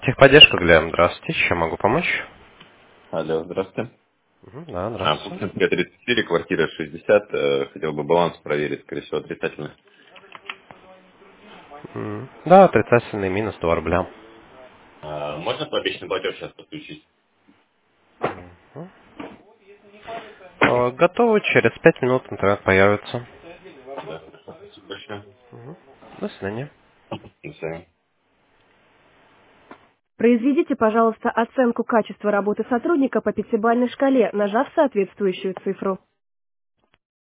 Техподдержка, Глеб, здравствуйте, чем могу помочь? Алло, здравствуйте. Да, здравствуйте. Пушкинская 34, квартира 60. Хотел бы баланс проверить, скорее всего, отрицательный. Да, отрицательный минус 2 рубля. Можно по обещанный платеж сейчас подключить? Готово, через 5 минут интернет появится. Да, хорошо. Спасибо большое. До свидания. До свидания. Произведите, пожалуйста, оценку качества работы сотрудника по пятибалльной шкале, нажав соответствующую цифру.